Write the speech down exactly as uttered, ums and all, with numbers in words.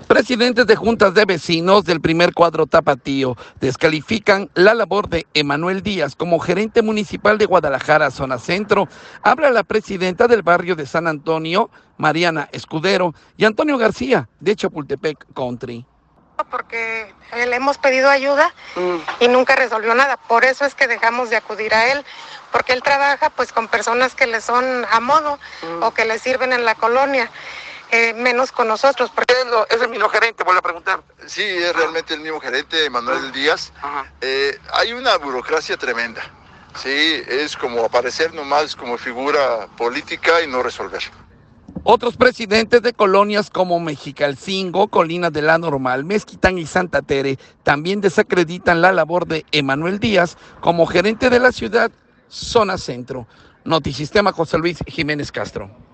Presidentes de juntas de vecinos del primer cuadro tapatío descalifican la labor de Emanuel Díaz como gerente municipal de Guadalajara, zona centro. Habla la presidenta del barrio de San Antonio, Mariana Escudero, y Antonio García, de Chapultepec Country. Porque le hemos pedido ayuda y nunca resolvió nada, por eso es que dejamos de acudir a él, porque él trabaja pues con personas que le son a modo mm. o que le sirven en la colonia. Eh, menos con nosotros. Porque es el mismo gerente, vuelvo a preguntar. Sí, es realmente el mismo gerente, Emanuel Díaz. Eh, hay una burocracia tremenda. Sí, es como aparecer nomás como figura política y no resolver. Otros presidentes de colonias como Mexicalcingo, Colinas de la Normal, Mezquitán y Santa Tere también desacreditan la labor de Emanuel Díaz como gerente de la ciudad, zona centro. Notisistema José Luis Jiménez Castro.